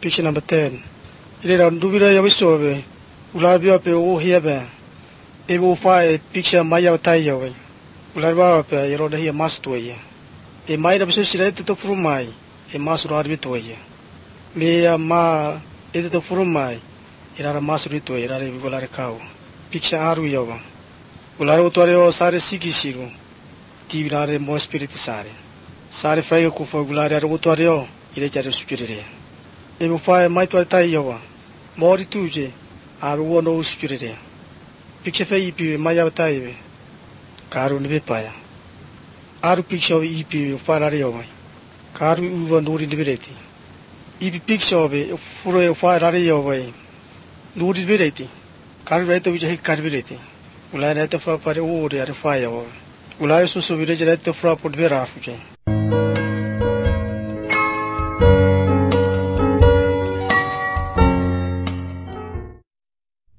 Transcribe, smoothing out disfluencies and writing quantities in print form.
picture number 10. Ile ra ndubira ya wisobe. Ularbia pe o hiebe. Ebo fa picture maya tai yawe. Ularba pe yero da hi mas toye. E mai da bisu sire to furumai. E mas urarbi toye. Me ya ma e to furumai. Ira mas ri toye ira bi golare kau. Picture aru yawa. Ularo tore o sare sigi sigo. Tivirare mo spiriti sare. Sare frega ku fo gulare ro tore o ile jare sujurire. Ebo fa mai to tai yawa. Mori tuje aru no sujurire. Picture fe ipi maya tai be. Karu ni be paya. Aru picture ipi farare yawa. Karu uwa nuri ni bereti. Ipi picture be furo farare yawa. Nuri bereti. Karu reto vije hikar bereti. Ulare to fra pare ore are fa yawa. Ulare so so village reto fra pot vera fuje.